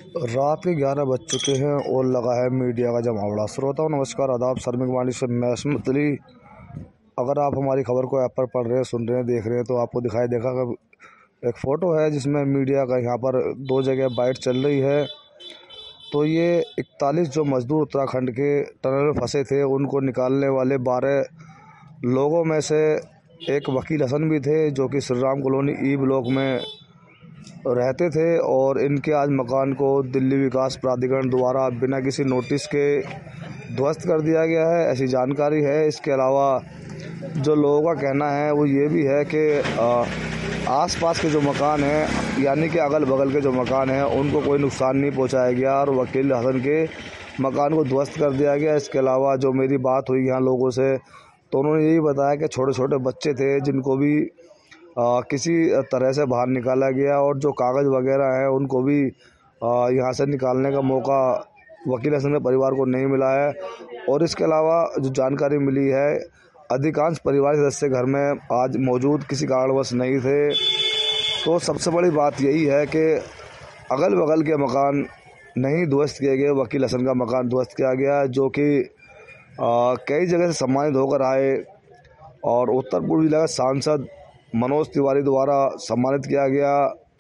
रात के 11 बज चुके हैं और लगा है मीडिया का जमावड़ा। श्रोताओं नमस्कार, आदाब। शर्मिक वाणी से मैं अस्मत अली। अगर आप हमारी खबर को ऐप पर पढ़ रहे हैं, सुन रहे हैं, देख रहे हैं तो आपको दिखाई देगा कि एक फ़ोटो है जिसमें मीडिया का यहाँ पर दो जगह बाइट चल रही है। तो ये 41 जो मजदूर उत्तराखंड के टनल में फंसे थे, उनको निकालने वाले 12 लोगों में से एक वकील हसन भी थे, जो कि Shri Ram colony E block में रहते थे। और इनके आज मकान को दिल्ली विकास प्राधिकरण द्वारा बिना किसी नोटिस के ध्वस्त कर दिया गया है, ऐसी जानकारी है। इसके अलावा जो लोगों का कहना है वो ये भी है कि आसपास के जो मकान हैं, यानी कि अगल बगल के जो मकान हैं, उनको कोई नुकसान नहीं पहुंचाया गया और वकील हसन के मकान को ध्वस्त कर दिया गया। इसके अलावा जो मेरी बात हुई यहाँ लोगों से, तो उन्होंने यही बताया कि छोटे छोटे बच्चे थे जिनको भी किसी तरह से बाहर निकाला गया और जो कागज़ वगैरह हैं उनको भी यहाँ से निकालने का मौका वकील हसन के परिवार को नहीं मिला है। और इसके अलावा जो जानकारी मिली है, अधिकांश परिवार सदस्य घर में आज मौजूद किसी कारणवश नहीं थे। तो सबसे बड़ी बात यही है कि अगल बगल के मकान नहीं ध्वस्त किए गए, वकील हसन का मकान ध्वस्त किया गया, जो कि कई जगह से सम्मानित होकर आए और उत्तर पूर्व जिला का सांसद मनोज तिवारी द्वारा सम्मानित किया गया।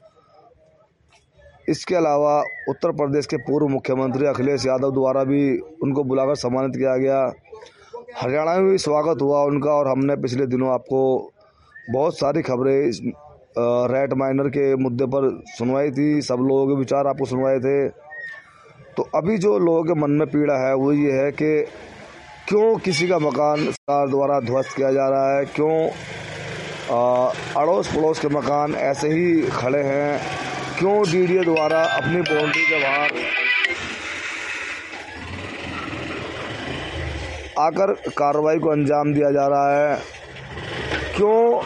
इसके अलावा उत्तर प्रदेश के पूर्व मुख्यमंत्री अखिलेश यादव द्वारा भी उनको बुलाकर सम्मानित किया गया। हरियाणा में भी स्वागत हुआ उनका। और हमने पिछले दिनों आपको बहुत सारी खबरें इस रेट माइनर के मुद्दे पर सुनवाई थी, सब लोगों के विचार आपको सुनवाए थे। तो अभी जो लोगों के मन में पीड़ा है वो ये है कि क्यों किसी का मकान सरकार द्वारा ध्वस्त किया जा रहा है, क्यों अड़ोस पड़ोस के मकान ऐसे ही खड़े हैं, क्यों डीडीए द्वारा अपनी बाउंड्री के बाहर आकर कार्रवाई को अंजाम दिया जा रहा है, क्यों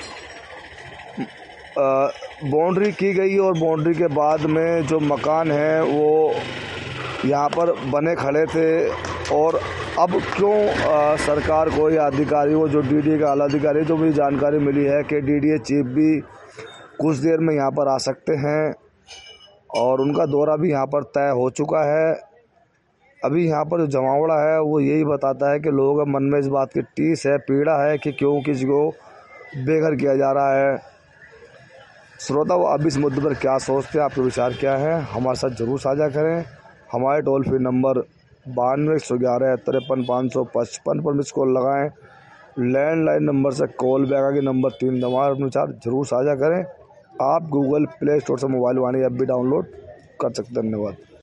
बाउंड्री की गई और बाउंड्री के बाद में जो मकान है वो यहाँ पर बने खड़े थे। और अब क्यों सरकार को या अधिकारी को, जो डीडीए का आला अधिकारी, जो भी जानकारी मिली है कि डीडीए चीफ भी कुछ देर में यहाँ पर आ सकते हैं और उनका दौरा भी यहाँ पर तय हो चुका है। अभी यहाँ पर जो जमावड़ा है वो यही बताता है कि लोगों के मन में इस बात की टीस है, पीड़ा है कि क्यों किसी को बेघर किया जा रहा है। श्रोताओं, अब इस मुद्दे पर क्या सोचते हैं, आपके विचार क्या हैं, हमारे साथ जरूर साझा करें। हमारे टोल फ्री नंबर 92 111 53 555 पर मिस कॉल लगाएं। लैंडलाइन नंबर से कॉल बैक आगे नंबर 3 दबाएं। अपने विचार जरूर साझा करें। आप गूगल प्ले स्टोर से मोबाइल वाणी ऐप भी डाउनलोड कर सकते हैं। धन्यवाद।